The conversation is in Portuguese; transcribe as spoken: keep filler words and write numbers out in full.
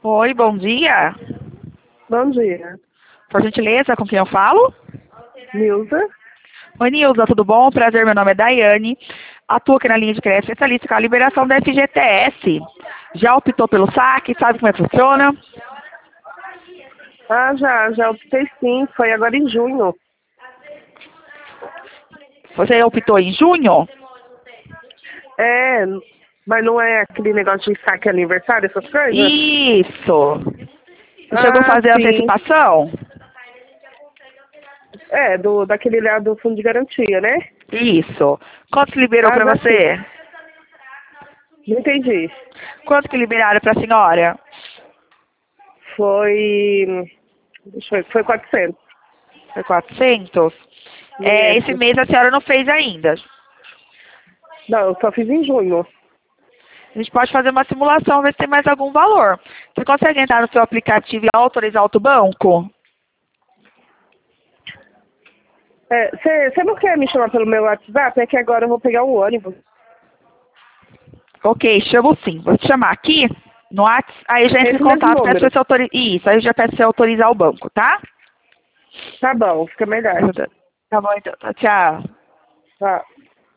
Oi, bom dia. Bom dia. Por gentileza, com quem eu falo? Nilza? Oi, Nilza, tudo bom? Prazer, meu nome é Daiane. Atuo aqui na linha de crédito especialista com a liberação da F G T S. Já optou pelo saque? Sabe como é que funciona? Ah, já, já optei sim. Foi agora em junho. Você optou em junho? É, mas não é aquele negócio de saque aniversário, essas coisas? Isso. Você chegou a Ah, fazer a sim. antecipação? É, do, daquele lá do fundo de garantia, né? Isso. Quanto que liberou Ah, para já fiz. você? Não entendi. Quanto que liberaram para a senhora? Foi. Deixa eu ver, foi quatrocentos. Foi quatrocentos? É, esse Isso. mês a senhora não fez ainda. Não, eu só fiz em junho. A gente pode fazer uma simulação, ver se tem mais algum valor. Você consegue entrar no seu aplicativo e autorizar outro banco? Você não quer me chamar pelo meu WhatsApp? É que agora eu vou pegar um ônibus. Ok, chamo sim. Vou te chamar aqui no WhatsApp, aí já entra em Esse mesmo contato, peço pra número. você autorizar. Isso, aí eu já peço pra você autorizar o banco, tá? Tá bom, fica melhor. Tá bom, então. Tchau. Tá.